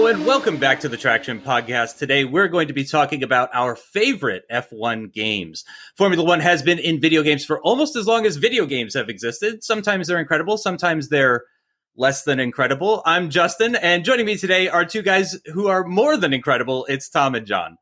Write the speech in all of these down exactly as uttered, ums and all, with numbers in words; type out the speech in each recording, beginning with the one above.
and welcome back to the Traction Podcast. Today, we're going to be talking about our favorite F one games. Formula One has been in video games for almost as long as video games have existed. Sometimes they're incredible, sometimes they're less than incredible. I'm Justin, and joining me today are two guys who are more than incredible. It's Tom and John.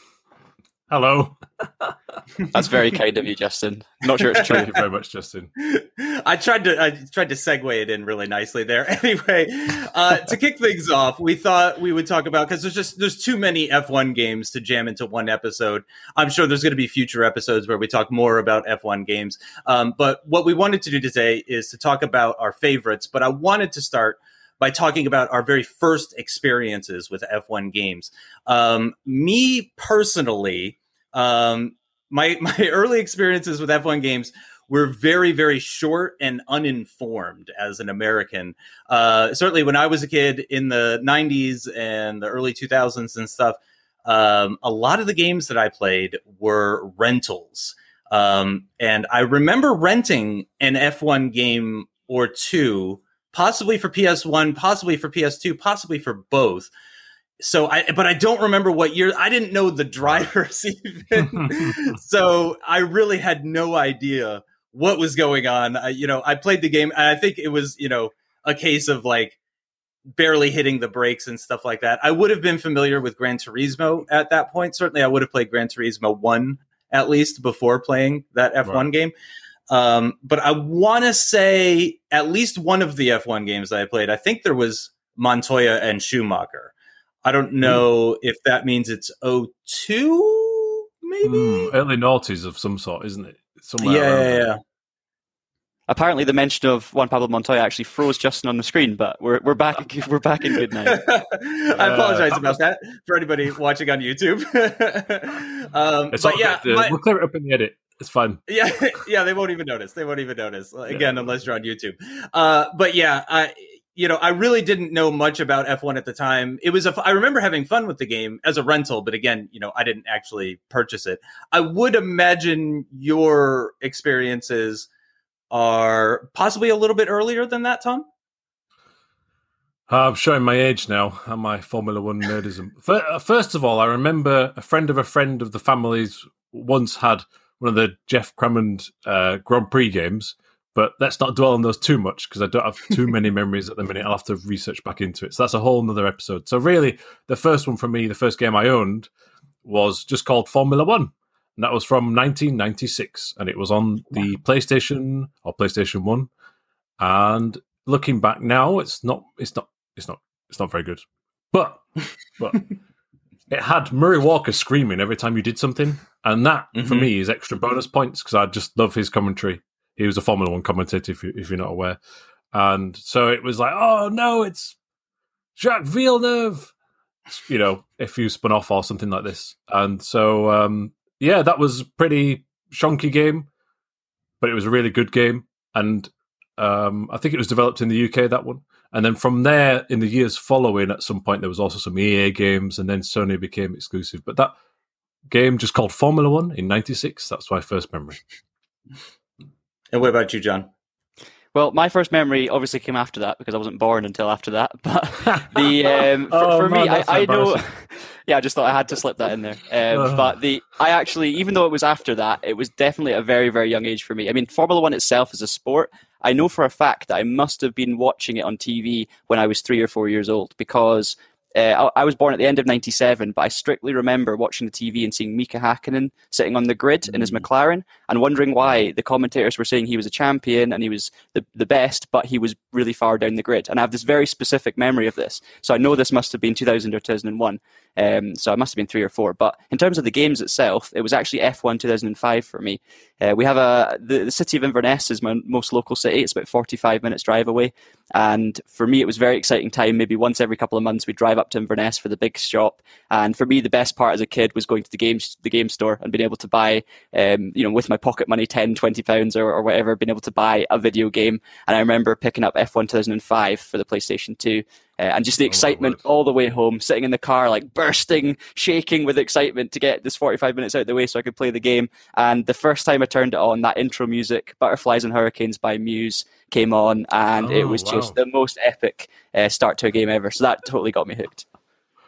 Hello. That's very kind of you, Justin. Not sure it's true. Thank you very much, Justin. I tried to I tried to segue it in really nicely there. Anyway, uh, to kick things off, we thought we would talk about, because there's just there's too many F one games to jam into one episode. I'm sure there's going to be future episodes where we talk more about F one games. Um, but what we wanted to do today is to talk about our favorites. But I wanted to start by talking about our very first experiences with F one games. Um, me personally, um, my my early experiences with F one games were very, very short and uninformed as an American. Uh, certainly when I was a kid in the nineties and the early two thousands and stuff, um, a lot of the games that I played were rentals. Um, and I remember renting an F one game or two, possibly for P S one, possibly for P S two, possibly for both. So I, but I don't remember what year. I didn't know the drivers even. So I really had no idea what was going on. I, you know, I played the game and I think it was, you know, a case of like barely hitting the brakes and stuff like that. I would have been familiar with Gran Turismo at that point. Certainly I would have played Gran Turismo one at least before playing that F one right. game. Um, but I want to say at least one of the F one games that I played, I think there was Montoya and Schumacher. I don't know mm. if that means it's oh two, maybe? Mm, early noughties of some sort, isn't it? Somewhere yeah, yeah, yeah. Apparently the mention of Juan Pablo Montoya actually froze Justin on the screen, but we're we're back we're back in good now. I apologize uh, about that for anybody watching on YouTube. um, it's but all yeah, my, we'll clear it up in the edit. It's fine. Yeah, yeah, they won't even notice. They won't even notice again, yeah. unless you're on YouTube. Uh, but yeah, I, you know, I really didn't know much about F one at the time. It was a, I remember having fun with the game as a rental, but again, you know, I didn't actually purchase it. I would imagine your experiences are possibly a little bit earlier than that, Tom. Uh, I'm showing my age now and my Formula One nerdism. First of all, I remember a friend of a friend of the family's once had one of the Jeff Crammond uh, Grand Prix games, but let's not dwell on those too much because I don't have too many memories at the minute. I'll have to research back into it. So that's a whole nother episode. So really, the first one for me, the first game I owned, was just called Formula One. And that was from nineteen ninety-six. And it was on the PlayStation or PlayStation One. And looking back now, it's not, it's not, it's not, it's not very good. But, but it had Murray Walker screaming every time you did something. And that, mm-hmm. for me, is extra bonus points because I just love his commentary. He was a Formula One commentator, if, you, if you're not aware. And so it was like, oh, no, it's Jacques Villeneuve, you know, if you spun off or something like this. And so, um, yeah, that was a pretty shonky game, but it was a really good game. And um, I think it was developed in the U K, that one. And then from there, in the years following, at some point, there was also some E A games, and then Sony became exclusive. But that game just called Formula One in ninety-six. That's my first memory. And what about you, John? Well, my first memory obviously came after that because I wasn't born until after that. But the um, for, oh, for man, me, I, I know. Yeah, I just thought I had to slip that in there. Um, uh. But the I actually, even though it was after that, it was definitely a very, very young age for me. I mean, Formula One itself is a sport. I know for a fact that I must have been watching it on T V when I was three or four years old because Uh, I, I was born at the end of ninety-seven, but I strictly remember watching the T V and seeing Mika Hakkinen sitting on the grid mm. in his McLaren and wondering why the commentators were saying he was a champion and he was the, the best, but he was really far down the grid. And I have this very specific memory of this. So I know this must have been two thousand or two thousand one. Um, so I must have been three or four. But in terms of the games itself, it was actually F one two thousand five for me. Uh, we have a the, the city of Inverness is my most local city. It's about forty-five minutes drive away. And for me, it was a very exciting time. Maybe once every couple of months, we'd drive up to Inverness for the big shop. And for me, the best part as a kid was going to the game, the game store and being able to buy, um, you know, with my pocket money, ten, twenty pounds or, or whatever, being able to buy a video game. And I remember picking up F one two thousand five for the PlayStation two. Uh, and just the excitement oh, all the way home, sitting in the car, like bursting, shaking with excitement to get this forty-five minutes out of the way so I could play the game. And the first time I turned it on, that intro music, Butterflies and Hurricanes by Muse, came on. And oh, it was wow. just the most epic uh, start to a game ever. So that totally got me hooked.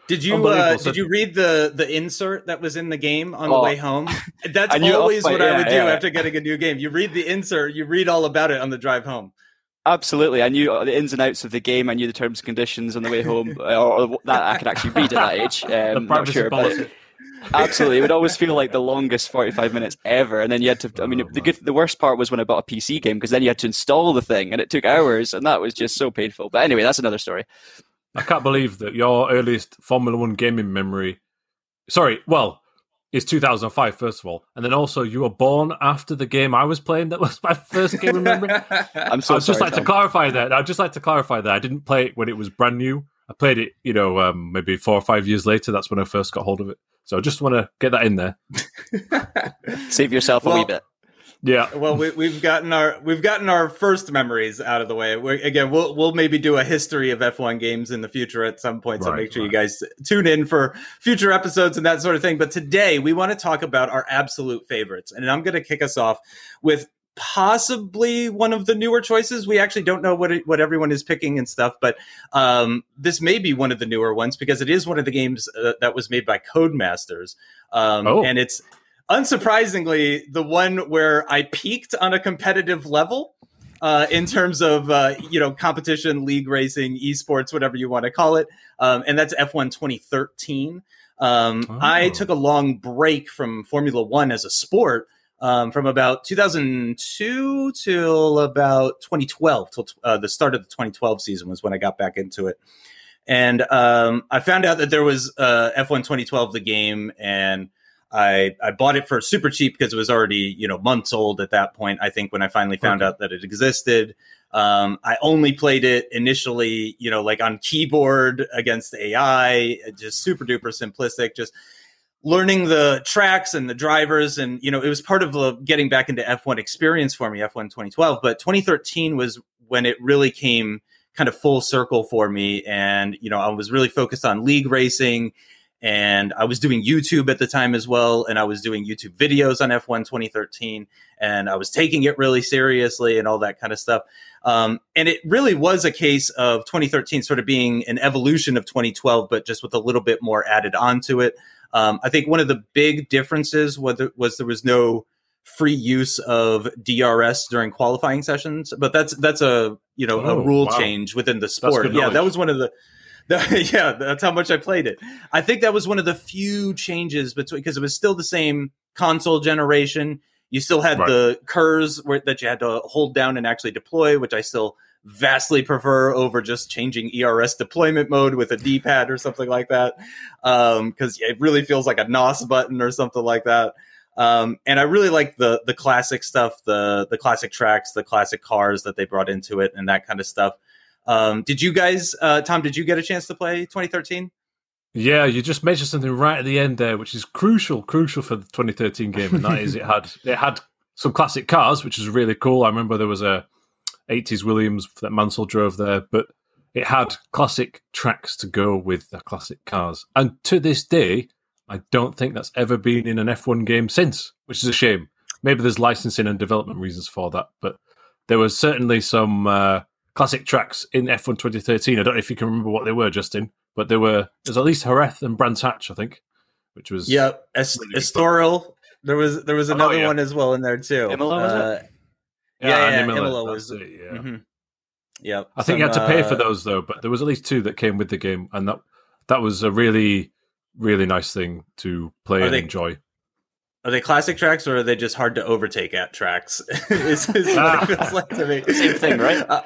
Did you uh, did you read the the insert that was in the game on oh. the way home? That's always what yeah, I would do yeah. after getting a new game. You read the insert, you read all about it on the drive home. Absolutely, I knew the ins and outs of the game. I knew the terms and conditions on the way home, or, or that I could actually read at that age. Um, not sure, but absolutely, it would always feel like the longest forty-five minutes ever. And then you had to. I mean, oh, the good, the worst part was when I bought a P C game because then you had to install the thing, and it took hours, and that was just so painful. But anyway, that's another story. I can't believe that your earliest Formula One gaming memory, sorry, well, is two thousand five, first of all. And then also you were born after the game I was playing. That was my first gaming memory. I'm so I'd sorry, just like Tom. to clarify that. I'd just like to clarify that. I didn't play it when it was brand new. I played it, you know, um, maybe four or five years later. That's when I first got hold of it. So I just want to get that in there. Save yourself a well, wee bit. Yeah. Well, we, we've gotten our we've gotten our first memories out of the way. We're, again, we'll we'll maybe do a history of F one games in the future at some point. So right, make sure right. you guys tune in for future episodes and that sort of thing. But today we want to talk about our absolute favorites, and I'm going to kick us off with possibly one of the newer choices. We actually don't know what it, what everyone is picking and stuff, but um, this may be one of the newer ones because it is one of the games uh, that was made by Codemasters, um, oh. and it's. Unsurprisingly, the one where I peaked on a competitive level uh, in terms of, uh, you know, competition, league racing, esports, whatever you want to call it. Um, and that's F one twenty thirteen. Um, oh. I took a long break from Formula One as a sport um, from about two thousand two till about twenty twelve, till uh, the start of the twenty twelve season was when I got back into it. And um, I found out that there was uh, F one twenty twelve, the game, and I, I bought it for super cheap because it was already, you know, months old at that point, I think, when I finally found okay. out that it existed. Um, I only played it initially, you know, like on keyboard against A I, just super duper simplistic, just learning the tracks and the drivers. And, you know, it was part of the getting back into F one experience for me, F one twenty twelve. But twenty thirteen was when it really came kind of full circle for me. And, you know, I was really focused on league racing. And I was doing YouTube at the time as well. And I was doing YouTube videos on F one twenty thirteen. And I was taking it really seriously and all that kind of stuff. Um, and it really was a case of twenty thirteen sort of being an evolution of twenty twelve, but just with a little bit more added onto it. Um, I think one of the big differences was, was there was no free use of D R S during qualifying sessions. But that's that's a, you know, oh, a rule wow. change within the sport. Yeah, that was one of the... yeah, that's how much I played it. I think that was one of the few changes between, because it was still the same console generation. You still had right. the curs where, that you had to hold down and actually deploy, which I still vastly prefer over just changing E R S deployment mode with a D-pad or something like that. Um, because it really feels like a N O S button or something like that. Um, and I really like the the classic stuff, the the classic tracks, the classic cars that they brought into it, and that kind of stuff. Um, did you guys, uh, Tom, did you get a chance to play twenty thirteen? Yeah, you just mentioned something right at the end there, which is crucial, crucial for the twenty thirteen game, and that is it had it had some classic cars, which is really cool. I remember there was a eighties Williams that Mansell drove there, but it had classic tracks to go with the classic cars. And to this day, I don't think that's ever been in an F one game since, which is a shame. Maybe there's licensing and development reasons for that, but there was certainly some... Uh, classic tracks in F one twenty thirteen. I don't know if you can remember what they were, Justin, but there were there's at least Jerez and Brands Hatch, I think, which was yeah, Est- really Estoril. There was there was another oh, yeah. one as well in there too. Imola, was uh, it? Yeah, yeah, yeah Imola, Imola was. it, yeah, mm-hmm. yeah. I think Some, you had to pay uh, for those though, but there was at least two that came with the game, and that that was a really really nice thing to play and they- enjoy. Are they classic tracks or are they just hard to overtake at tracks? is, is what it feels like to me. Same thing, right? Uh,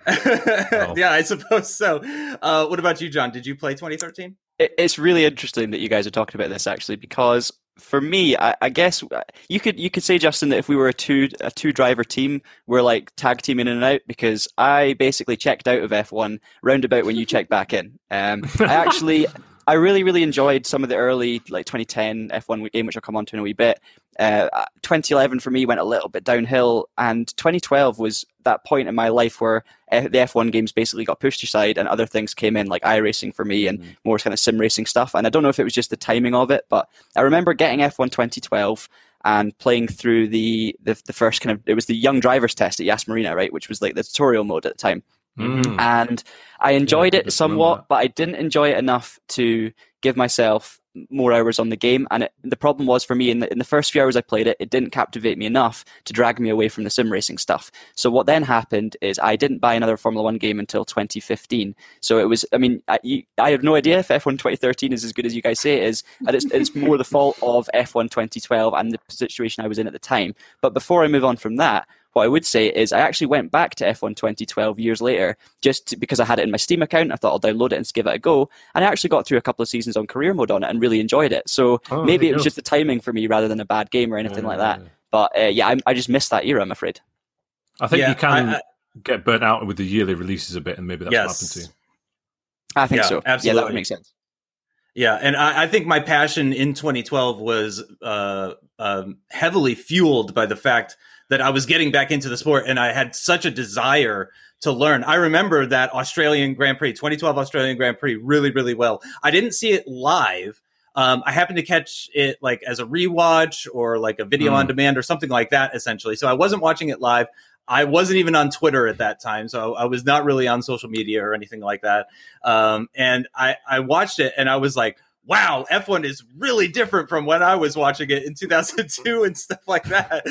oh. Yeah, I suppose so. Uh, what about you, John? Did you play twenty thirteen? It's really interesting that you guys are talking about this, actually, because for me, I, I guess you could you could say, Justin, that if we were a two a two driver team, we're like tag teaming in and out, because I basically checked out of F one roundabout when you checked back in. Um, I actually. I really, really enjoyed some of the early, like twenty ten F one game, which I'll come on to in a wee bit. Uh, twenty eleven for me went a little bit downhill, and twenty twelve was that point in my life where uh, the F one games basically got pushed aside and other things came in, like iRacing for me and mm. more kind of sim racing stuff. And I don't know if it was just the timing of it, but I remember getting F one twenty twelve and playing through the, the, the first kind of, it was the young drivers test at Yas Marina, right, which was like the tutorial mode at the time. Mm. And I enjoyed Yeah, it somewhat, that. but I didn't enjoy it enough to give myself more hours on the game. And it, the problem was for me in the, in the first few hours I played it, it didn't captivate me enough to drag me away from the sim racing stuff. So what then happened is I didn't buy another Formula One game until twenty fifteen. So it was, I mean, I, you, I have no idea if F one twenty thirteen is as good as you guys say it is. And it's, it's more the fault of F one twenty twelve and the situation I was in at the time. But before I move on from that, what I would say is I actually went back to F one twenty twelve years later just to, because I had it in my Steam account. I thought I'll download it and give it a go. And I actually got through a couple of seasons on career mode on it and really enjoyed it. So oh, maybe it was go. just the timing for me rather than a bad game or anything yeah, like that. Yeah. But uh, yeah, I, I just missed that era, I'm afraid. I think yeah, you can I, I, get burnt out with the yearly releases a bit, and maybe that's yes. what happened to you. I think yeah, so. Absolutely. Yeah, that would make sense. Yeah, and I, I think my passion in twenty twelve was uh, um, heavily fueled by the fact that I was getting back into the sport and I had such a desire to learn. I remember that Australian Grand Prix, twenty twelve Australian Grand Prix, really, really well. I didn't see it live. Um, I happened to catch it like as a rewatch or like a video mm. on demand or something like that, essentially. So I wasn't watching it live. I wasn't even on Twitter at that time, so I was not really on social media or anything like that. Um, and I, I watched it and I was like, wow, F one is really different from when I was watching it in two thousand two and stuff like that.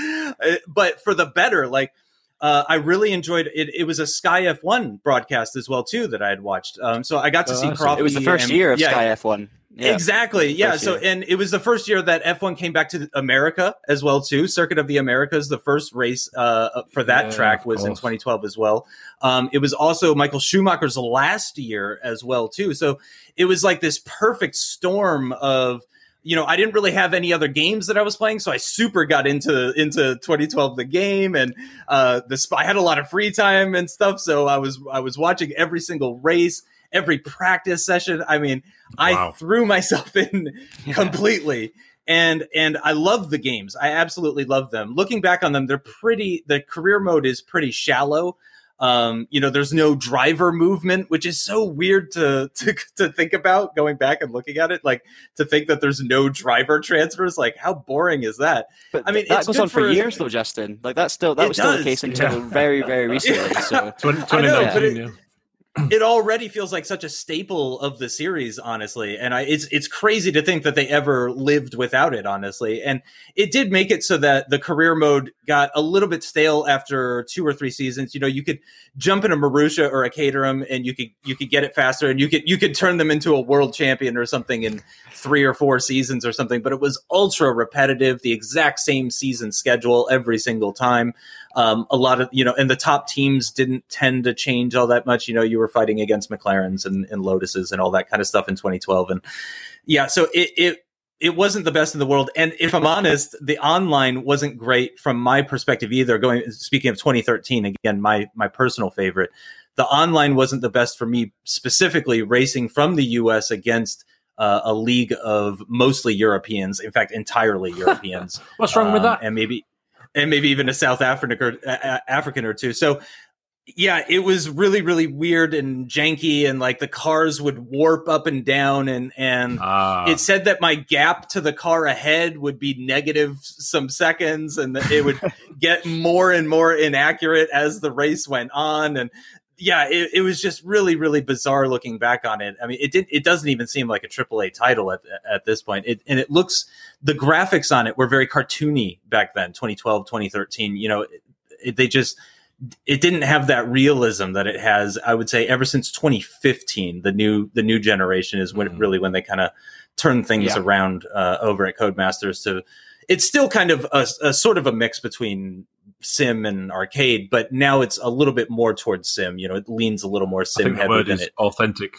But for the better, like uh, I really enjoyed it. It was a Sky F one broadcast as well, too, that I had watched. Um, so I got to oh, see Crofty. It was the first and, year of yeah, Sky F one. Yeah. Exactly. Yeah. First so, year. and it was the first year that F one came back to America as well, too. Circuit of the Americas, the first race uh, for that yeah, track was in twenty twelve as well. Um, it was also Michael Schumacher's last year as well, too. So it was like this perfect storm of, you know, I didn't really have any other games that I was playing, so I super got into into twenty twelve the game, and uh, the I had a lot of free time and stuff, so I was I was watching every single race, every practice session. I mean, wow. I threw myself in completely, and and I love the games. I absolutely love them. Looking back on them, they're pretty. The career mode is pretty shallow. Um, you know, there's no driver movement, which is so weird to, to to think about going back and looking at it. Like to think that there's no driver transfers. Like how boring is that? But I mean, that it's goes good on for, for years, though, Justin. Like that's still that was still does. the case until yeah. very very recently. So twenty nineteen, yeah. It already feels like such a staple of the series, honestly, and I, it's it's crazy to think that they ever lived without it, honestly. And it did make it so that the career mode got a little bit stale after two or three seasons. You know, you could jump in a Marussia or a Caterham, and you could you could get it faster, and you could you could turn them into a world champion or something in three or four seasons or something. But it was ultra repetitive, the exact same season schedule every single time. Um, a lot of, you know, and the top teams didn't tend to change all that much. You know, you were fighting against McLarens and, and Lotuses and all that kind of stuff in twenty twelve. And yeah, so it, it, it wasn't the best in the world. And if I'm honest, the online wasn't great from my perspective either. Going, speaking of twenty thirteen, again, my, my personal favorite, the online wasn't the best for me, specifically racing from the U S against uh, a league of mostly Europeans. In fact, entirely Europeans. What's wrong um, with that? And maybe, And maybe even a South African or, uh, African or two. So, yeah, it was really, really weird and janky, and like the cars would warp up and down, and and ah. it said that my gap to the car ahead would be negative some seconds, and that it would get more and more inaccurate as the race went on, and yeah, it, it was just really, really bizarre looking back on it. I mean, it did. It doesn't even seem like a triple A title at at this point. It, and it looks, the graphics on it were very cartoony back then, twenty twelve, twenty thirteen. You know, it, it, they just, it didn't have that realism that it has, I would say, ever since twenty fifteen. The new the new generation is when mm-hmm. really when they kind of turn things yeah. around uh, over at Codemasters. To, it's still kind of a, a sort of a mix between sim and arcade, but now it's a little bit more towards sim. You know, it leans a little more sim I think the heavy word than is it. Authentic.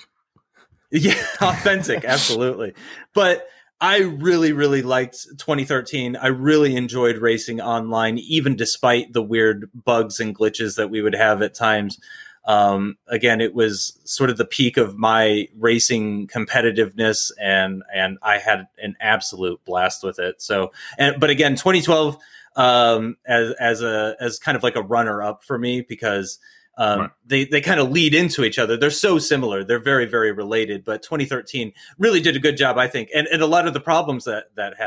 Yeah, authentic, absolutely. But I really, really liked twenty thirteen. I really enjoyed racing online, even despite the weird bugs and glitches that we would have at times. Um, again, it was sort of the peak of my racing competitiveness, and and I had an absolute blast with it. So, and but again, twenty twelve um, as as a as kind of like a runner up for me, because um, right. they they kind of lead into each other. They're so similar. They're very, very related. But twenty thirteen really did a good job, I think. And and a lot of the problems that that had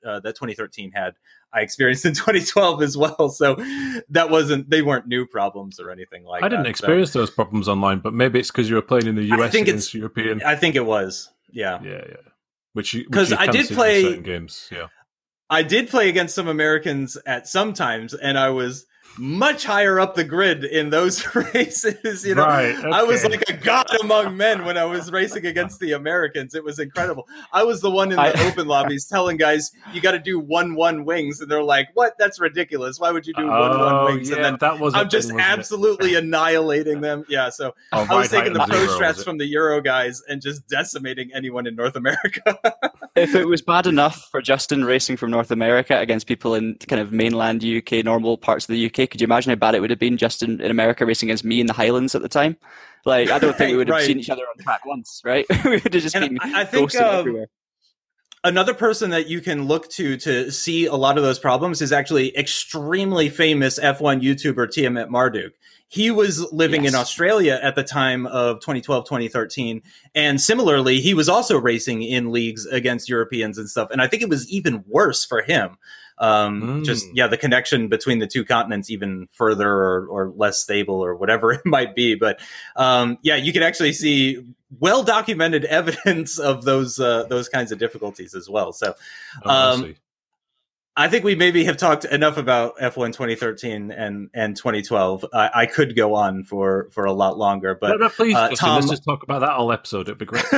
uh, that twenty thirteen had, I experienced in twenty twelve as well. So that wasn't, they weren't new problems or anything like that. I didn't that, experience so. those problems online, but maybe it's because you were playing in the U S I think against it's, European. I think it was. Yeah. Yeah, yeah. Which you, because I did see play in certain games. Yeah. I did play against some Americans at some times, and I was much higher up the grid in those races. You know, right, okay. I was like a god among men when I was racing against the Americans. It was incredible. I was the one in the I, open lobbies telling guys, you got to do one, one wings. And they're like, what? That's ridiculous. Why would you do one, oh, one wings? Yeah, and then that was I'm just thing, absolutely it? annihilating them. Yeah. So oh, I was taking the pro zero, strats from the Euro guys and just decimating anyone in North America. If it was bad enough for Justin racing from North America against people in kind of mainland U K, normal parts of the U K, could you imagine how bad it would have been just in, in America racing against me in the Highlands at the time? Like, I don't think we would have right. seen each other on track once, right? We would have just and been I, I think, ghosted um, everywhere. Another person that you can look to to see a lot of those problems is actually extremely famous F one YouTuber Tiamat Marduk. He was living yes. in Australia at the time of twenty twelve, twenty thirteen. And similarly, he was also racing in leagues against Europeans and stuff. And I think it was even worse for him. Um, mm. Just, yeah, the connection between the two continents even further or, or less stable or whatever it might be. But um, yeah, you can actually see well-documented evidence of those uh, those kinds of difficulties as well. So um, oh, I think we maybe have talked enough about F one twenty thirteen and, and twenty twelve. I, I could go on for, for a lot longer, but no, no, please, uh, Tom, let's just talk about that whole episode. It'd be great.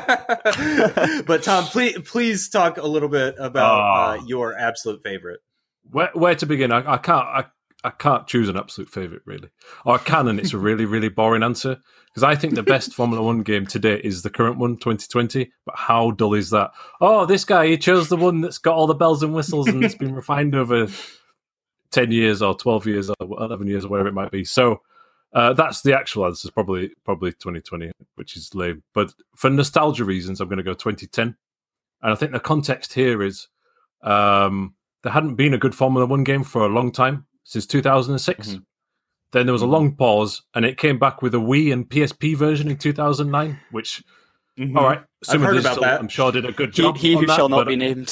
But Tom, please please talk a little bit about uh, your absolute favorite. Where where to begin? I, I can't I, I can't choose an absolute favorite really, or I can, and it's a really really boring answer. Because I think the best Formula One game today is the current one, twenty twenty. But how dull is that? Oh, this guy, he chose the one that's got all the bells and whistles and it's been refined over ten years or twelve years or eleven years or whatever it might be. So uh, that's the actual answer, probably probably twenty twenty, which is lame. But for nostalgia reasons, I'm going to go twenty ten. And I think the context here is um, there hadn't been a good Formula One game for a long time, since two thousand six. Mm-hmm. Then there was a long pause, and it came back with a Wii and P S P version in two thousand nine, which, mm-hmm. all right, I've heard about that. I'm sure did a good job. He, he who that, shall not but, be named.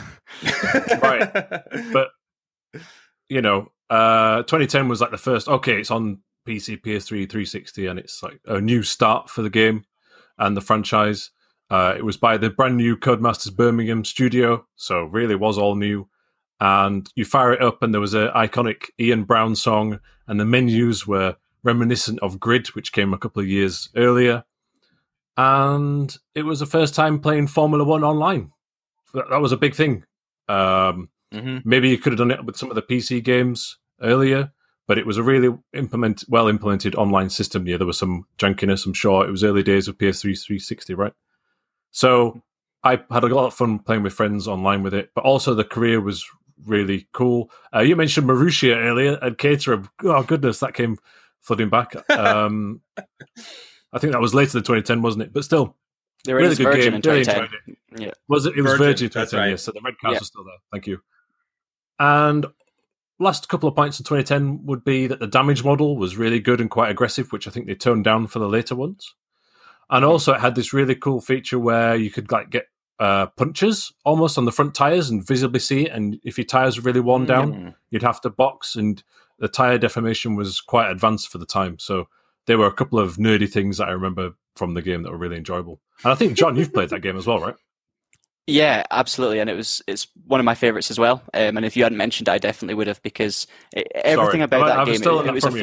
Right. But, you know, uh, twenty ten was like the first, okay, it's on P C, P S three, three sixty, and it's like a new start for the game and the franchise. Uh, it was by the brand new Codemasters Birmingham studio, so really was all new. And you fire it up, and there was an iconic Ian Brown song, and the menus were reminiscent of Grid, which came a couple of years earlier. And it was the first time playing Formula One online. That, that was a big thing. Um, mm-hmm. Maybe you could have done it with some of the P C games earlier, but it was a really implement, well implemented online system. Yeah, there was some junkiness, I'm sure. It was early days of P S three three sixty, right? So I had a lot of fun playing with friends online with it, but also the career was really cool. Uh, you mentioned Marussia earlier and Caterham. Oh goodness, that came flooding back. Um, I think that was later than twenty ten, wasn't it? But still, they were really good Virgin game. In twenty ten. Really it. Yeah, was it? It was Virgin, Virgin twenty ten. Right. Yes, so the red cars yeah. are still there. Thank you. And last couple of points in twenty ten would be that the damage model was really good and quite aggressive, which I think they toned down for the later ones. And also, it had this really cool feature where you could like get Uh, punches almost on the front tires and visibly see it, and if your tires were really worn down, mm. you'd have to box, and the tire deformation was quite advanced for the time. So there were a couple of nerdy things that I remember from the game that were really enjoyable. And I think, John, you've played that game as well, right? Yeah, absolutely, and it was it's one of my favorites as well. Um, and if you hadn't mentioned it, I definitely would have, because it, everything Sorry. about that I, game. Still it, it was from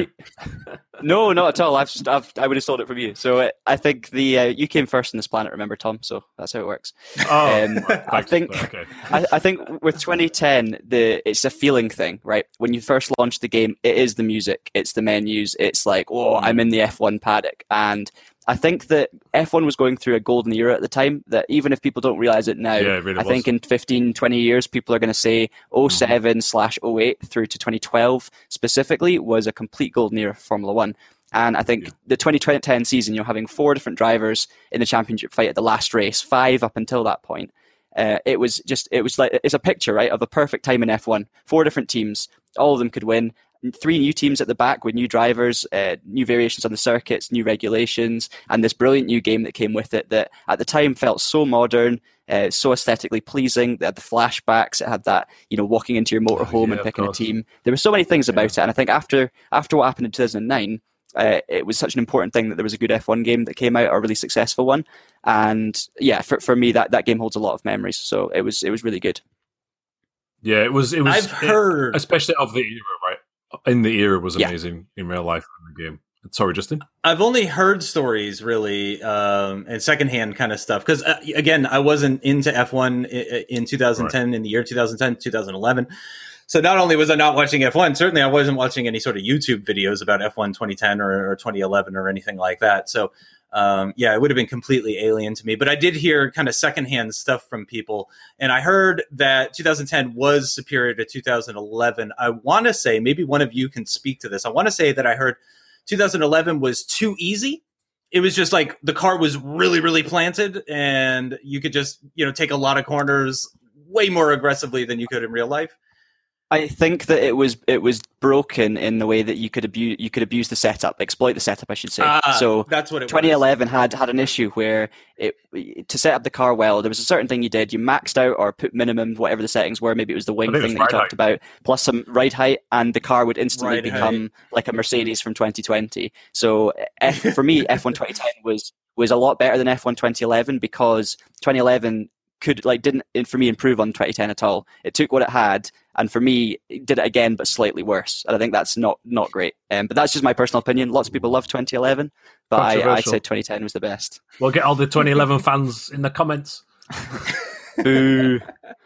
a you. No, not at all. I've, I've I would have stolen it from you. So uh, I think the uh, you came first in this planet. Remember, Tom? So that's how it works. Oh, um, I think okay. I, I think with twenty ten, the it's a feeling thing, right? When you first launch the game, it is the music, it's the menus, it's like, oh, I'm in the F one paddock, and I think that F one was going through a golden era at the time, that even if people don't realize it now, yeah, it really I was. think in fifteen, twenty years, people are going to say oh seven slash oh eight through to twenty twelve specifically was a complete golden era for Formula One. And I think yeah. the twenty ten season, you're having four different drivers in the championship fight at the last race, five up until that point. Uh, it was just, it was like, it's a picture, right, of a perfect time in F one. Four different teams, all of them could win. Three new teams at the back with new drivers, uh, new variations on the circuits, new regulations, and this brilliant new game that came with it that at the time felt so modern. Uh, so aesthetically pleasing. They had the flashbacks. It had that, you know, walking into your motorhome oh, yeah, and picking a team. There were so many things about yeah. it. And I think after after what happened in two thousand nine, uh, it was such an important thing that there was a good F one game that came out, a really successful one. And yeah, for for me, that, that game holds a lot of memories. So it was it was really good. Yeah, it was. It was. I've heard, it, especially of the era, right? In the era was Yeah. amazing in real life in the game. Sorry, Justin. I've only heard stories, really, um, and secondhand kind of stuff. Because uh, again, I wasn't into F one in, in two thousand ten, right. in the year two thousand ten, two thousand eleven. So not only was I not watching F one, certainly I wasn't watching any sort of YouTube videos about F one twenty ten or, or twenty eleven or anything like that. So um, yeah, it would have been completely alien to me. But I did hear kind of secondhand stuff from people. And I heard that two thousand ten was superior to two thousand eleven. I want to say, maybe one of you can speak to this. I want to say that I heard two thousand eleven was too easy. It was just like the car was really, really planted and you could just, you know, take a lot of corners way more aggressively than you could in real life. I think that it was it was broken in the way that you could abuse you could abuse the setup, exploit the setup, I should say. Ah, so that's what it twenty eleven was. had had an issue where it to set up the car well, there was a certain thing you did. You maxed out or put minimum, whatever the settings were. Maybe it was the wing thing that you talked height. about, plus some ride height, and the car would instantly ride become height. like a Mercedes from twenty twenty. So F, for me, F one twenty ten was was a lot better than F one twenty eleven because twenty eleven could like didn't for me improve on twenty ten at all. It took what it had, and for me, it did it again, but slightly worse. And I think that's not not great. Um, but that's just my personal opinion. Lots of people love twenty eleven, but I, I said twenty ten was the best. We'll get all the twenty eleven fans in the comments. Boo!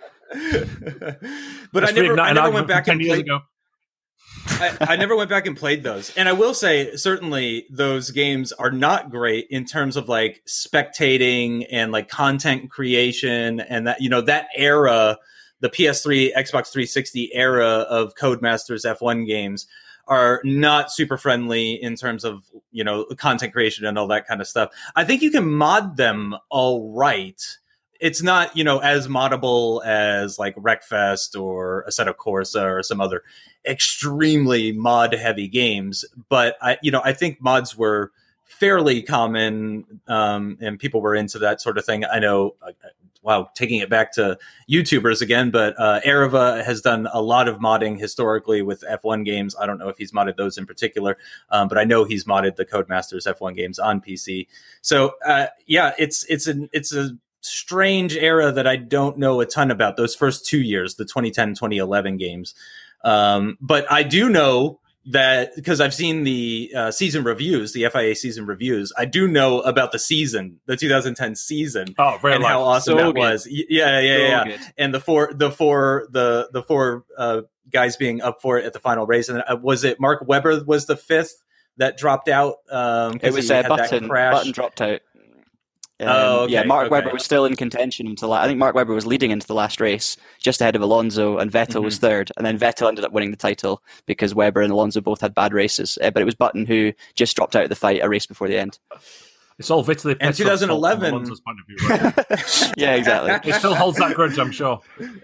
But I never, I never went back and years played. Ago. I, I never went back and played those. And I will say, certainly, those games are not great in terms of like spectating and like content creation and that, you know, that era, the P S three, Xbox three sixty era of Codemasters F one games are not super friendly in terms of, you know, content creation and all that kind of stuff. I think you can mod them all right. It's not, you know, as moddable as like Wreckfest or Assetto Corsa or some other extremely mod heavy games. But I, you know, I think mods were fairly common um, and people were into that sort of thing. I know, uh, wow, taking it back to YouTubers again, but uh, Areva has done a lot of modding historically with F one games. I don't know if he's modded those in particular, um, but I know he's modded the Codemasters F one games on P C. So uh, yeah, it's it's an it's a strange era that I don't know a ton about, those first two years, the twenty ten, twenty eleven games. Um, but I do know that because I've seen the uh, season reviews, the F I A season reviews, I do know about the season, the two thousand ten season, oh, very and life. how awesome so that good. was. Yeah, yeah, so yeah. Good. And the four, the four, the the four uh, guys being up for it at the final race. And uh, was it Mark Webber was the fifth that dropped out? Um, It was uh, Button. Button dropped out. Um, oh, okay, yeah, Mark okay. Webber was still in contention until I think Mark Webber was leading into the last race, just ahead of Alonso, and Vettel mm-hmm. was third, and then Vettel ended up winning the title because Webber and Alonso both had bad races. Uh, but it was Button who just dropped out of the fight a race before the end. It's all Vitaly and twenty eleven. Alonso's point of view, right? Yeah, exactly. He still holds that grudge, I'm sure.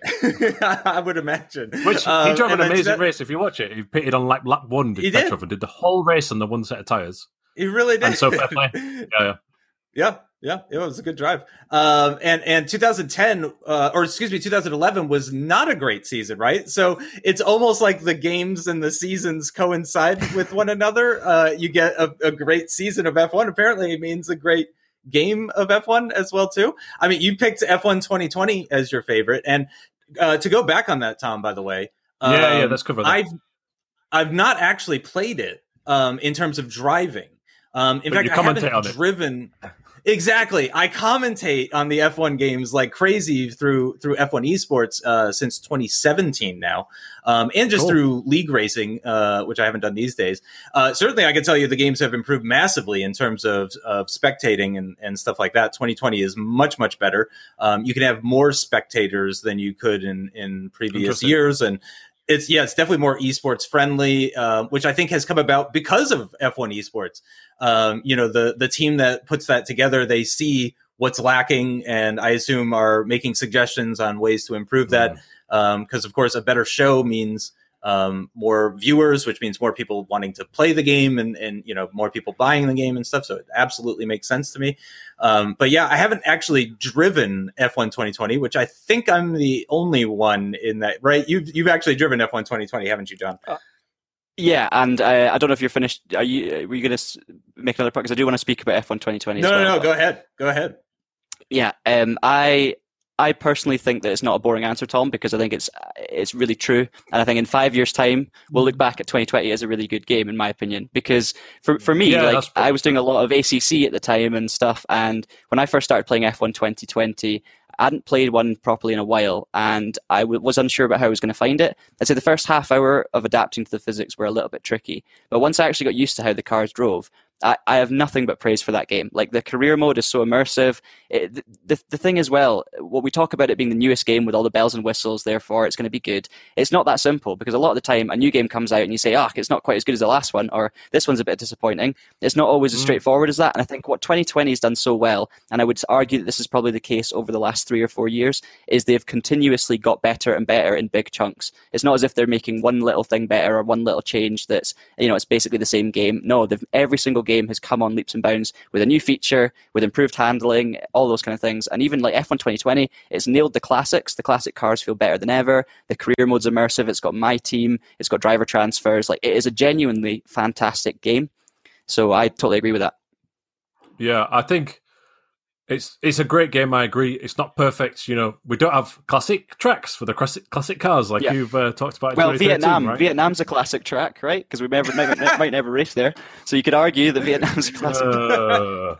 I would imagine. Which um, he drove an amazing that, race. If you watch it, he pitted on like lap one. Did he Petrov did. and did the whole race on the one set of tires. He really did. And so fair play. Yeah, yeah. Yeah, yeah, it was a good drive. Um, and and twenty ten, uh, or excuse me, twenty eleven was not a great season, right? So it's almost like the games and the seasons coincide with one another. Uh, you get a, a great season of F one. Apparently, it means a great game of F one as well too. I mean, you picked F one twenty twenty as your favorite, and uh, to go back on that, Tom, by the way, um, yeah, yeah, let's cover that. I've I've not actually played it um, in terms of driving. Um, in But fact, you I commentate haven't on it. driven. Exactly. I commentate on the F one games like crazy through through F one esports uh, since twenty seventeen now, um, and just Cool. through league racing, uh, which I haven't done these days. Uh, certainly, I can tell you the games have improved massively in terms of, of spectating and, and stuff like that. twenty twenty is much, much better. Um, you can have more spectators than you could in, in previous years, and it's yeah, it's definitely more esports friendly, uh, which I think has come about because of F one esports. Um, you know, the the team that puts that together, they see what's lacking, and I assume are making suggestions on ways to improve that. Because um, of course, a better show means um, more viewers, which means more people wanting to play the game and, and, you know, more people buying the game and stuff. So it absolutely makes sense to me. Um, but yeah, I haven't actually driven F one twenty twenty, which I think I'm the only one in that, right? You've, you've actually driven F one twenty twenty, haven't you, John? Uh, yeah. And uh, I don't know if you're finished. Are you, were you going to make another point? Because I do want to speak about F one twenty twenty. No, as well, no, no, but... go ahead. Go ahead. Yeah. Um, I, I personally think that it's not a boring answer, Tom, because I think it's it's really true. And I think in five years' time, we'll look back at twenty twenty as a really good game, in my opinion. Because for, for me, yeah, like I was doing a lot of A C C at the time and stuff. And when I first started playing F one twenty twenty, I hadn't played one properly in a while. And I w- was unsure about how I was going to find it. I'd say the first half hour of adapting to the physics were a little bit tricky. But once I actually got used to how the cars drove, I, I have nothing but praise for that game. Like, the career mode is so immersive. It, the, the the thing as well, what we talk about it being the newest game with all the bells and whistles, therefore it's going to be good. It's not that simple, because a lot of the time a new game comes out and you say, ah, oh, it's not quite as good as the last one, or this one's a bit disappointing. It's not always as straightforward as that. And I think what twenty twenty has done so well, and I would argue that this is probably the case over the last three or four years, is they've continuously got better and better in big chunks. It's not as if they're making one little thing better or one little change that's, you know, it's basically the same game. No, they've, every single game has come on leaps and bounds with a new feature, with improved handling, all those kind of things. And even like F one twenty twenty, it's nailed the classics. The classic cars feel better than ever. The career mode's immersive. It's got my team. It's got driver transfers. Like, it is a genuinely fantastic game. So I totally agree with that. Yeah, I think it's it's a great game. I agree. It's not perfect. You know, we don't have classic tracks for the classic classic cars like yeah. you've uh, talked about. In well, Vietnam, right? Vietnam's a classic track, right? Because we never might, might never race there. So you could argue that Vietnam's a classic. Uh,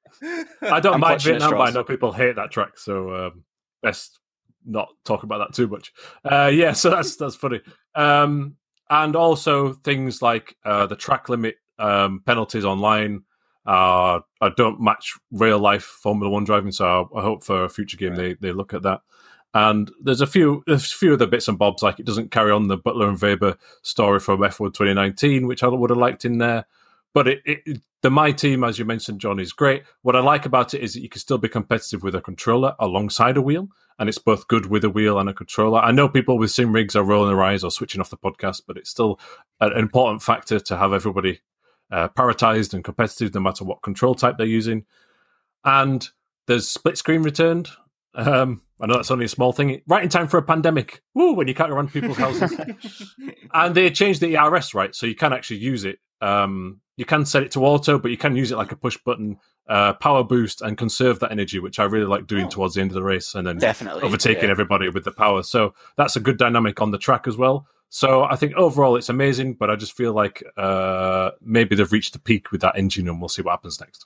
I don't I'm mind Vietnam, but I know people hate that track. So um, best not talk about that too much. Uh, yeah, so that's that's funny. Um, and also things like uh, the track limit um, penalties online. Uh, I don't match real life Formula One driving, so I hope for a future game they, they look at that. And there's a few there's a few other bits and bobs, like it doesn't carry on the Butler and Weber story from F one twenty nineteen, which I would have liked in there. But it, it the My Team, as you mentioned, John, is great. What I like about it is that you can still be competitive with a controller alongside a wheel, and it's both good with a wheel and a controller. I know people with sim rigs are rolling their eyes or switching off the podcast, but it's still an important factor to have everybody Uh, prioritized and competitive no matter what control type they're using. And there's split screen returned. Um, I know that's only a small thing. Right in time for a pandemic. Woo, when you can't run people's houses. And they changed the E R S, right? So you can actually use it. Um, you can set it to auto, but you can use it like a push button, uh, power boost, and conserve that energy, which I really like doing oh. towards the end of the race, and then Definitely, overtaking yeah. everybody with the power. So that's a good dynamic on the track as well. So I think overall it's amazing, but I just feel like uh, maybe they've reached the peak with that engine, and we'll see what happens next.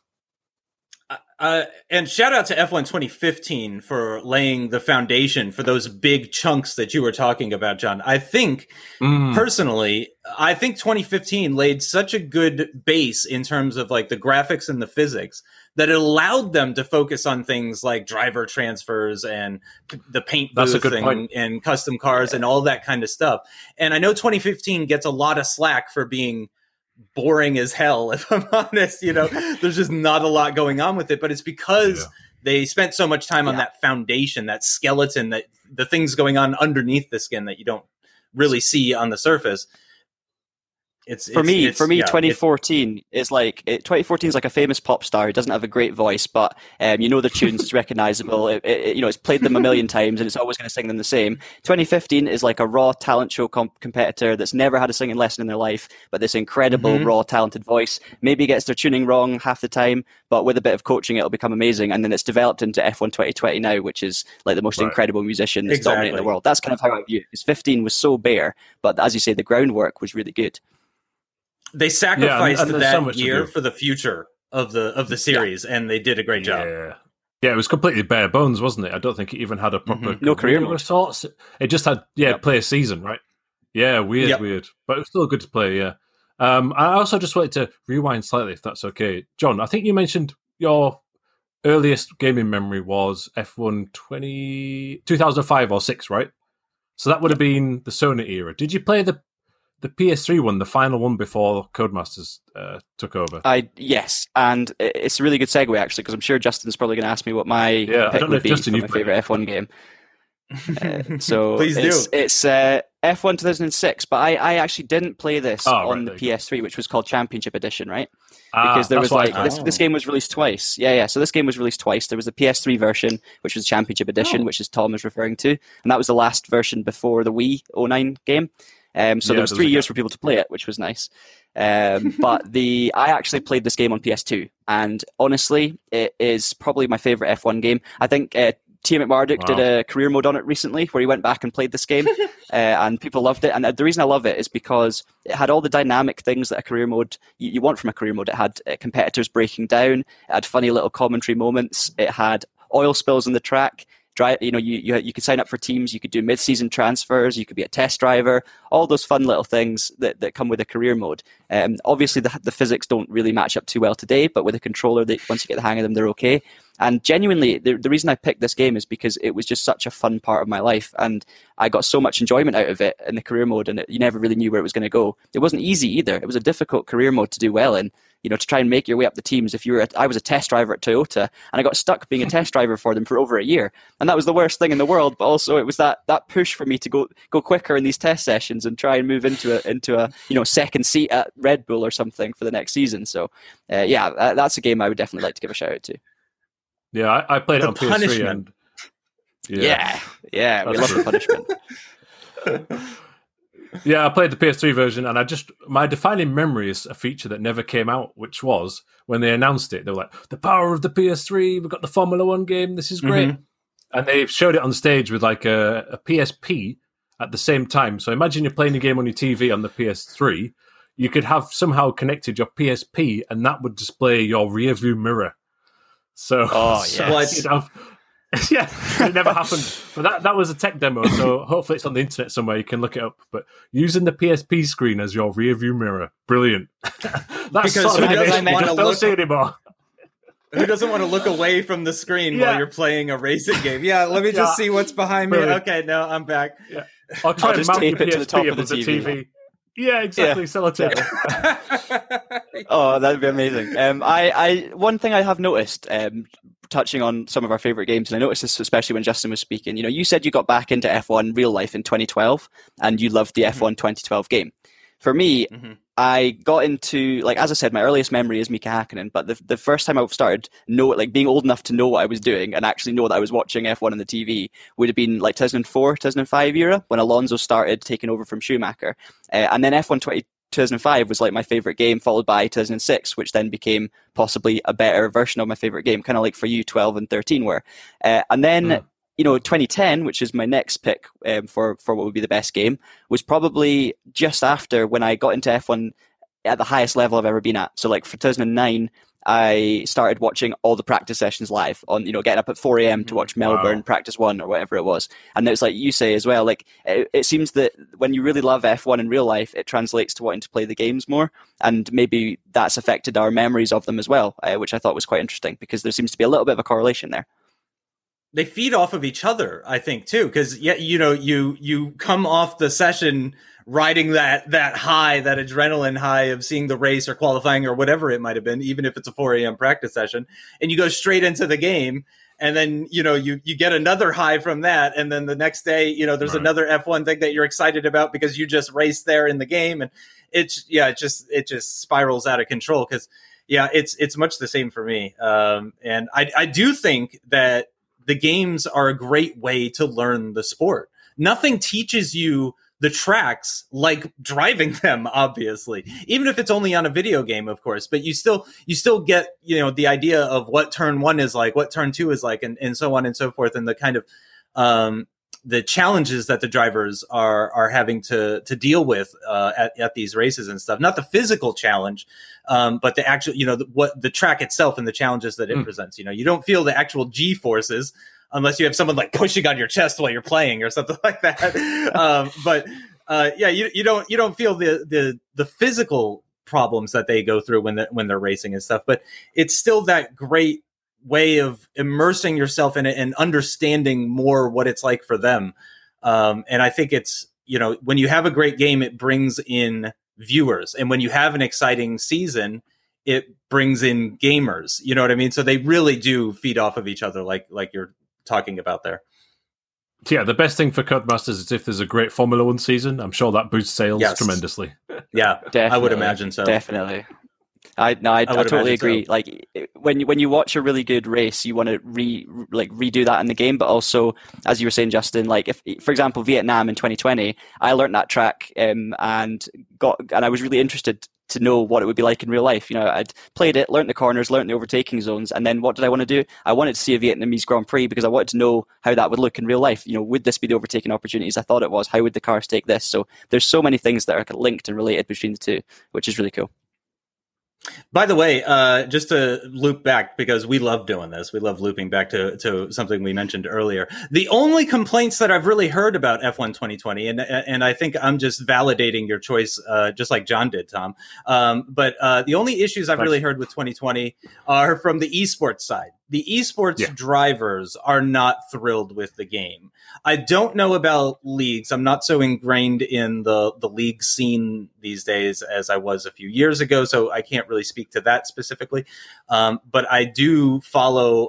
Uh, and shout out to F one twenty fifteen for laying the foundation for those big chunks that you were talking about, John. I think, mm. personally, I think twenty fifteen laid such a good base in terms of like the graphics and the physics that it allowed them to focus on things like driver transfers and the paint booth and, and custom cars yeah. and all that kind of stuff. And I know twenty fifteen gets a lot of slack for being boring as hell, if I'm honest. You know, there's just not a lot going on with it, but it's because yeah. they spent so much time yeah. on that foundation, that skeleton, that the things going on underneath the skin that you don't really see on the surface. It's for it's, me. it's, for me, yeah, twenty fourteen is like it, twenty fourteen is like a famous pop star who doesn't have a great voice, but um, you know the tunes, it's recognizable. It, it, you know, it's played them a million times, and it's always going to sing them the same. twenty fifteen is like a raw talent show comp- competitor that's never had a singing lesson in their life, but this incredible mm-hmm. raw talented voice. Maybe gets their tuning wrong half the time, but with a bit of coaching, it'll become amazing. And then it's developed into F one twenty twenty now, which is like the most right. incredible musician that's exactly. dominating the world. That's kind of how I view it. Because fifteen was so bare, but as you say, the groundwork was really good. They sacrificed yeah, and, and that so year for the future of the of the series, yeah. and they did a great job. Yeah. yeah, it was completely bare bones, wasn't it? I don't think it even had a proper mm-hmm. no career mode. Sorts. It just had yeah, yep. play a season, right? Yeah, weird, yep. weird, but it was still good to play. Yeah. Um, I also just wanted to rewind slightly, if that's okay, John. I think you mentioned your earliest gaming memory was F one twenty, two thousand five or six, right? So that would have been the Sony era. Did you play the The P S three one, the final one before Codemasters uh, took over? I yes, and it's a really good segue actually, because I'm sure Justin's probably going to ask me what my yeah, pick I don't know would if be Justin, for my favorite F one game. Uh, so please it's, do. It's uh, F one two thousand six, but I, I actually didn't play this oh, on right, the there P S three, which was called Championship Edition, right? Ah, Because there was like this, oh. this game was released twice. Yeah, yeah. So this game was released twice. There was the P S three version, which was Championship Edition, Oh. which is Tom is referring to, and that was the last version before the Wii oh nine game. Um, so Yeah, there was there was three a years gap. for people to play it, which was nice. Um, but the I actually played this game on P S two, and honestly, it is probably my favorite F one game. I think uh, T. McMardock Wow. did a career mode on it recently, where he went back and played this game, uh, and people loved it. And the reason I love it is because it had all the dynamic things that a career mode you, you want from a career mode. It had uh, competitors breaking down. It had funny little commentary moments. It had oil spills on the track. Dry, you know, you, you you could sign up for teams. You could do mid-season transfers. You could be a test driver. All those fun little things that, that come with a career mode. Um, obviously, the the physics don't really match up too well today, but with a controller, they, once you get the hang of them, they're okay. And genuinely, the, the reason I picked this game is because it was just such a fun part of my life, and I got so much enjoyment out of it in the career mode, and it, you never really knew where it was going to go. It wasn't easy either. It was a difficult career mode to do well in. You know, to try and make your way up the teams. If you were, a, I was a test driver at Toyota, and I got stuck being a test driver for them for over a year, and that was the worst thing in the world. But also, it was that that push for me to go go quicker in these test sessions and try and move into a into a you know second seat at Red Bull or something for the next season. So, uh, yeah, that, that's a game I would definitely like to give a shout out to. Yeah, I, I played The it on P S three, punishment. and Yeah, yeah, we That's love the punishment. yeah, I played the P S three version, and I just my defining memory is a feature that never came out, which was when they announced it. They were like, "The power of the P S three! We've got the Formula One game. This is great!" Mhm. And they showed it on stage with like a, a P S P at the same time. So imagine you're playing a game on your T V on the P S three. You could have somehow connected your P S P, and that would display your rear view mirror. So, Oh, so yes. you'd have- yeah, it never happened. But that, that was a tech demo, so hopefully it's on the internet somewhere. You can look it up. But using the P S P screen as your rear view mirror, brilliant. That's Because sort who of doesn't innovation you wanna just don't look- see anymore. Who doesn't want to look away from the screen Yeah. while you're playing a racing game? Yeah, let me just Yeah. see what's behind me. Brilliant. Okay, no, I'm back. Or try I'll and just mount tape your it to the P S P top of the above the T V. T V. Yeah, exactly. Sellotape. Oh, that'd be amazing. Um, I, I, one thing I have noticed, um, touching on some of our favorite games, and I noticed this especially when Justin was speaking. You know, you said you got back into F one real life in twenty twelve, and you loved the Mhm. F one twenty twelve game. For me, Mhm. I got into, like, as I said, my earliest memory is Mika Hakkinen, but the the first time I started know, like, being old enough to know what I was doing and actually know that I was watching F one on the T V would have been like two thousand four, two thousand five era when Alonso started taking over from Schumacher, uh, and then F one twenty. two thousand five was like my favorite game, followed by two thousand six, which then became possibly a better version of my favorite game, kind of like for you, twelve and thirteen were. Uh, and then, Mm. you know, twenty ten, which is my next pick um, for, for what would be the best game, was probably just after when I got into F one at the highest level I've ever been at. So like for two thousand nine, I started watching all the practice sessions live on, you know, getting up at four a.m. to watch Melbourne Wow. practice one or whatever it was. And it's like you say as well, like it, it seems that when you really love F one in real life, it translates to wanting to play the games more. And maybe that's affected our memories of them as well, uh, which I thought was quite interesting because there seems to be a little bit of a correlation there. They feed off of each other, I think, too, because yeah, you know, you you come off the session riding that that high, that adrenaline high of seeing the race or qualifying or whatever it might have been, even if it's a four a.m. practice session, and you go straight into the game, and then you know you you get another high from that, and then the next day, you know, there's Right. another F one thing that you're excited about because you just raced there in the game, and it's yeah, it just it just spirals out of control because yeah, it's it's much the same for me, um, and I I do think that the games are a great way to learn the sport. Nothing teaches you the tracks like driving them, obviously, even if it's only on a video game, of course, but you still, you still get, you know, the idea of what turn one is like, what turn two is like, and, and so on and so forth. And the kind of, um, the challenges that the drivers are, are having to, to deal with, uh, at, at these races and stuff, not the physical challenge, um, but the actual, you know, the, what the track itself and the challenges that it Mm. presents. You know, you don't feel the actual G forces unless you have someone like pushing on your chest while you're playing or something like that. um, but uh, yeah, you you don't you don't feel the the the physical problems that they go through when they when they're racing and stuff. But it's still that great way of immersing yourself in it and understanding more what it's like for them. Um, and I think it's, you know, when you have a great game, it brings in viewers, and when you have an exciting season, it brings in gamers. You know what I mean? So they really do feed off of each other, like like you're talking about there. Yeah, the best thing for Codemasters is if there's a great Formula One season. I'm sure that boosts sales yes. tremendously. Yeah, definitely, I would imagine so. Definitely. I no, I, I, I totally agree. So. Like when you when you watch a really good race, you want to re like redo that in the game. But also, as you were saying, Justin, like if, for example, Vietnam in twenty twenty, I learned that track um, and got and I was really interested to know what it would be like in real life. You know, I'd played it, learned the corners, learned the overtaking zones, and then what did I want to do? I wanted to see a Vietnamese Grand Prix because I wanted to know how that would look in real life. You know, would this be the overtaking opportunities I thought it was? How would the cars take this? So there's so many things that are linked and related between the two, which is really cool. By the way, uh, just to loop back, because we love doing this, we love looping back to, to something we mentioned earlier. The only complaints that I've really heard about F one twenty twenty, and and I think I'm just validating your choice, uh, just like John did, Tom. Um, but uh, the only issues I've really heard with twenty twenty are from the esports side. The esports yeah. drivers are not thrilled with the game. I don't know about leagues. I'm not so ingrained in the, the league scene these days as I was a few years ago, so I can't really speak to that specifically. Um, but I do follow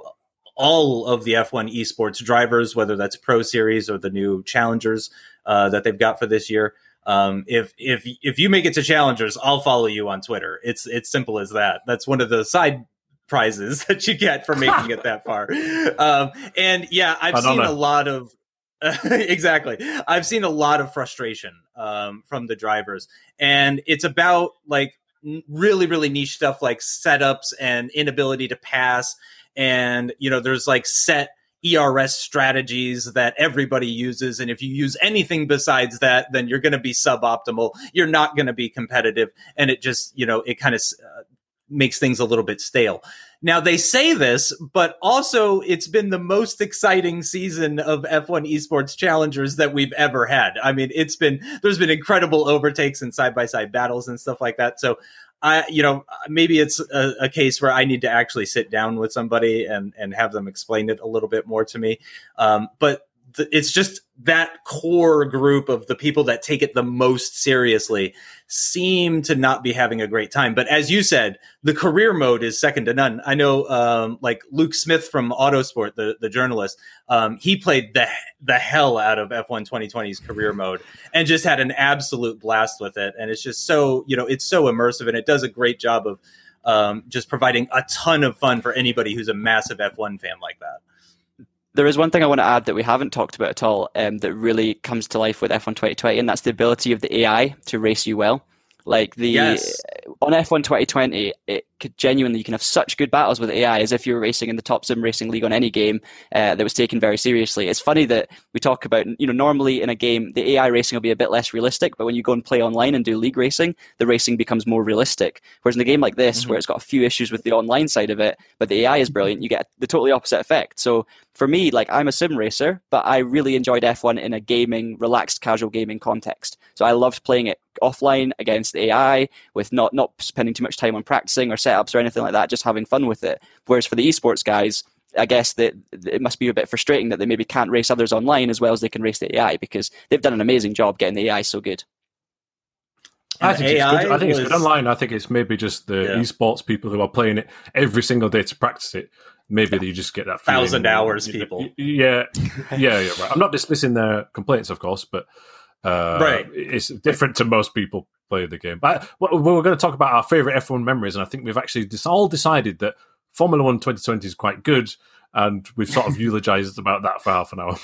all of the F one esports drivers, whether that's Pro Series or the new Challengers uh, that they've got for this year. Um, if if if you make it to Challengers, I'll follow you on Twitter. It's it's simple as that. That's one of the side prizes that you get for making it that far. Um, and yeah, I've seen know. a lot of uh, exactly. I've seen a lot of frustration um, from the drivers, and it's about like really, really niche stuff like setups and inability to pass. And, you know, there's like set E R S strategies that everybody uses. And if you use anything besides that, then you're going to be suboptimal. You're not going to be competitive. And it just, you know, it kind of uh, makes things a little bit stale. Now, they say this, but also it's been the most exciting season of F one Esports Challengers that we've ever had. I mean, it's been, there's been incredible overtakes and side-by-side battles and stuff like that. So, I, you know, maybe it's a, a case where I need to actually sit down with somebody and, and have them explain it a little bit more to me. Um, but th- it's just that core group of the people that take it the most seriously seem to not be having a great time. But as you said, the career mode is second to none. I know, um, like Luke Smith from Autosport, the, the journalist, um, he played the the hell out of F one twenty twenty's career mode and just had an absolute blast with it. And it's just so, you know, it's so immersive, and it does a great job of um, just providing a ton of fun for anybody who's a massive F one fan like that. There is one thing I want to add that we haven't talked about at all um, that really comes to life with F one twenty twenty, and that's the ability of the A I to race you well. Like the yes. on F one twenty twenty, it could genuinely, you can have such good battles with A I as if you were racing in the top sim racing league on any game uh, that was taken very seriously. It's funny that we talk about, you know, normally in a game, the A I racing will be a bit less realistic, but when you go and play online and do league racing, the racing becomes more realistic. Whereas in a game like this, mm-hmm. where it's got a few issues with the online side of it, but the A I is brilliant, you get the totally opposite effect. So for me, like, I'm a sim racer, but I really enjoyed F one in a gaming, relaxed, casual gaming context. So I loved playing it offline against the A I with not, not spending too much time on practicing or setups or anything like that, just having fun with it. Whereas for the esports guys, I guess that it must be a bit frustrating that they maybe can't race others online as well as they can race the A I, because they've done an amazing job getting the A I so good. I think, it's good. I think was... it's good online. I think it's maybe just the yeah. esports people who are playing it every single day to practice it. Maybe you just get that feeling. Thousand hours people. Yeah, yeah, yeah. Right. I'm not dismissing their complaints, of course, but uh, right. it's different to most people playing the game. But we're going to talk about our favorite F one memories, and I think we've actually all decided that Formula One twenty twenty is quite good, and we've sort of eulogized about that for half an hour.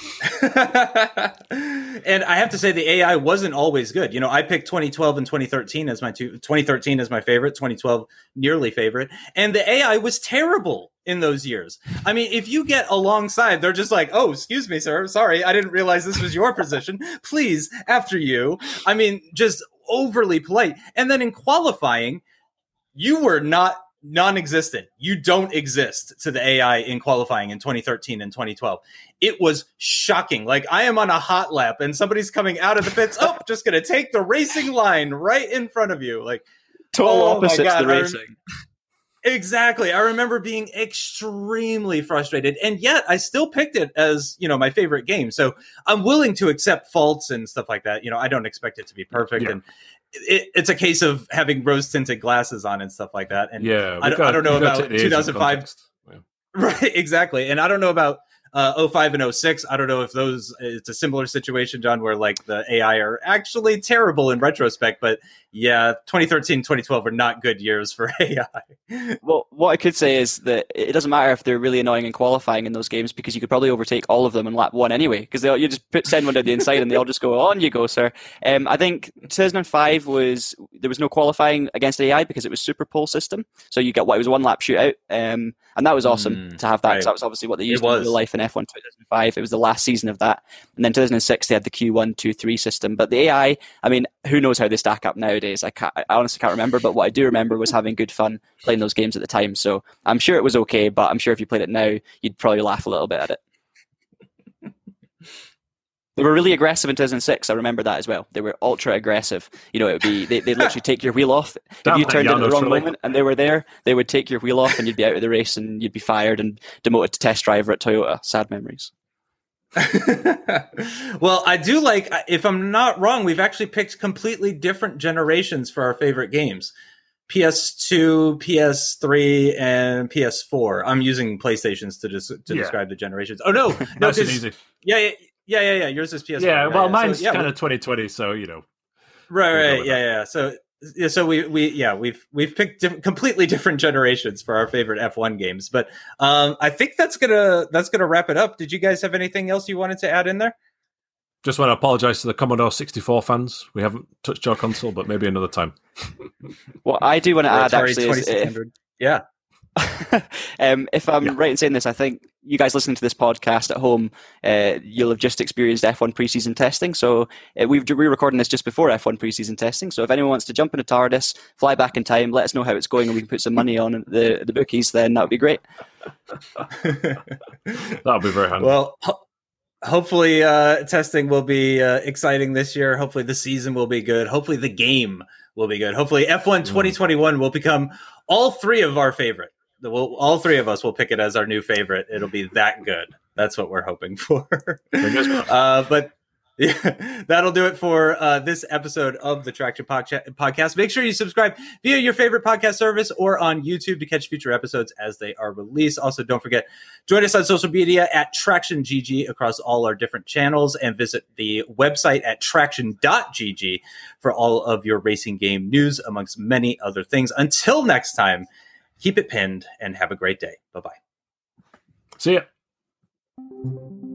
And I have to say, the A I wasn't always good. You know, I picked twenty twelve and twenty thirteen as my two. twenty thirteen as my favorite, twenty twelve nearly favorite, and the A I was terrible in those years. I mean, if you get alongside, they're just like, "Oh, excuse me, sir. Sorry, I didn't realize this was your position. Please, after you." I mean, just overly polite. And then in qualifying, you were not non-existent. You don't exist to the A I in qualifying in twenty thirteen and twenty twelve. It was shocking. Like, I am on a hot lap and somebody's coming out of the pits. Oh, just going to take the racing line right in front of you. Like, total oh opposite to the racing. Exactly. I remember being extremely frustrated, and yet I still picked it as, you know, my favorite game. So I'm willing to accept faults and stuff like that. You know, I don't expect it to be perfect. Yeah. And It, it's a case of having rose-tinted glasses on and stuff like that. And yeah, I, got, I don't know about two thousand five. Yeah. Right, exactly. And I don't know about uh, oh five and oh six. I don't know if those, it's a similar situation, John, where like the A I are actually terrible in retrospect, but yeah, twenty thirteen, twenty twelve are not good years for A I. Well, what I could say is that it doesn't matter if they're really annoying in qualifying in those games, because you could probably overtake all of them in lap one anyway, because you just put, send one to the inside and they all just go, on you go, sir. Um, I think two thousand five was, there was no qualifying against A I because it was super pole system. So you get what, it was a one lap shootout. Um, and that was awesome mm, to have that, because right. that was obviously what they used in real life in F one two thousand five. It was the last season of that. And then two thousand six, they had the Q one, two, three system. But the A I, I mean, who knows how they stack up nowadays? I, can't, I honestly can't remember, but what I do remember was having good fun playing those games at the time. So I'm sure it was okay, but I'm sure if you played it now, you'd probably laugh a little bit at it. They were really aggressive in two thousand six. I remember that as well. They were ultra aggressive. You know, it would be they they literally take your wheel off if you turned it at the wrong moment and they were there. They would take your wheel off and you'd be out of the race and you'd be fired and demoted to test driver at Toyota. Sad memories. Well, I do like, if I'm not wrong, we've actually picked completely different generations for our favorite games. P S two, P S three, and P S four. I'm using PlayStations to des- to yeah. describe the generations. Oh no, no, nice and easy. Yeah, yeah, yeah, yeah, yeah. Yours is P S four. Yeah, well, yeah, mine's so, yeah, kind of twenty twenty, so you know. Right, right, yeah, that. yeah. So, yeah, so we, we, yeah, we've we've picked diff- completely different generations for our favorite F one games. But um, I think that's gonna that's gonna wrap it up. Did you guys have anything else you wanted to add in there? Just want to apologise to the Commodore sixty-four fans. We haven't touched your console, but maybe another time. What I do want to add, actually, is if, yeah. um, if I'm yeah. right in saying this, I think you guys listening to this podcast at home, uh, you'll have just experienced F one preseason testing. So uh, we've, we're recording this just before F one preseason testing. So if anyone wants to jump into TARDIS, fly back in time, let us know how it's going, and we can put some money on the the bookies, then that would be great. That would be very handy. Well, ho- hopefully uh, testing will be uh, exciting this year. Hopefully the season will be good. Hopefully the game will be good. Hopefully F one twenty twenty-one mm. will become all three of our favorite. We'll, all three of us will pick it as our new favorite. It'll be that good. That's what we're hoping for. uh, but yeah, that'll do it for uh, this episode of the Traction Podcast. Make sure you subscribe via your favorite podcast service or on YouTube to catch future episodes as they are released. Also, don't forget, join us on social media at Traction G G across all our different channels, and visit the website at traction dot g g for all of your racing game news, amongst many other things. Until next time, keep it pinned and have a great day. Bye-bye. See ya.